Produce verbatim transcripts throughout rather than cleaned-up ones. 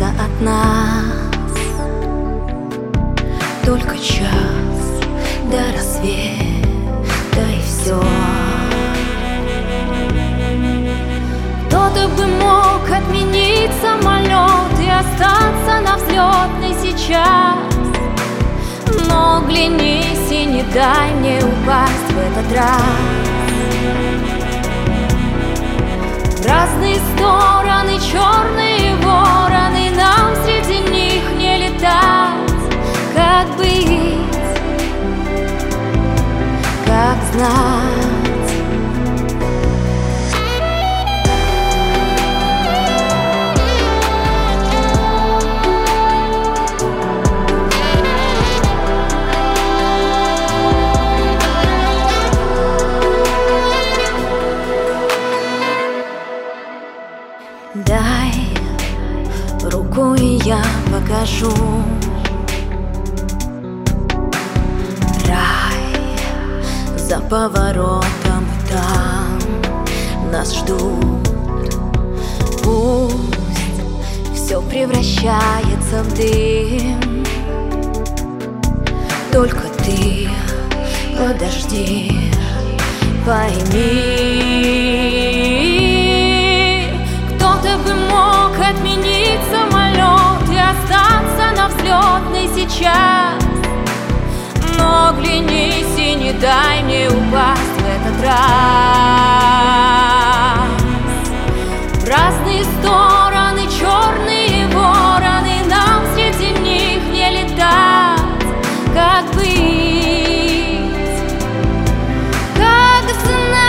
остается от нас только час до рассвета, и все. Кто-то бы мог отменить самолет и остаться на взлетной сейчас, но глянись и не дай мне упасть в этот раз. В разные стороны черные вороны, нам среди них не летать. Как быть, как знать? Дай руку, и я покажу рай за поворотом, и там нас ждут. Пусть все превращается в дым, только ты подожди, пойми. Кто-то бы мог отменить самолет и остаться на взлетной сейчас, но глянись и не дай мне упасть в этот раз. В разные стороны черные вороны, нам среди них не летать. Как быть, как знать?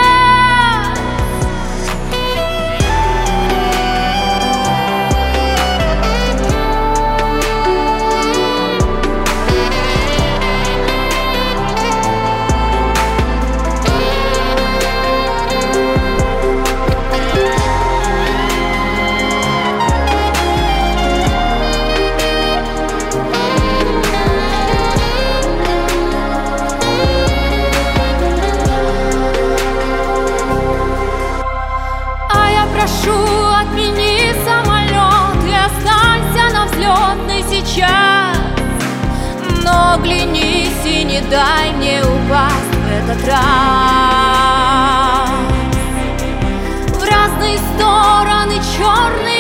Прошу, отмени самолет и останься на взлетной сейчас, но глянись и не дай мне упасть в этот раз. В разные стороны черные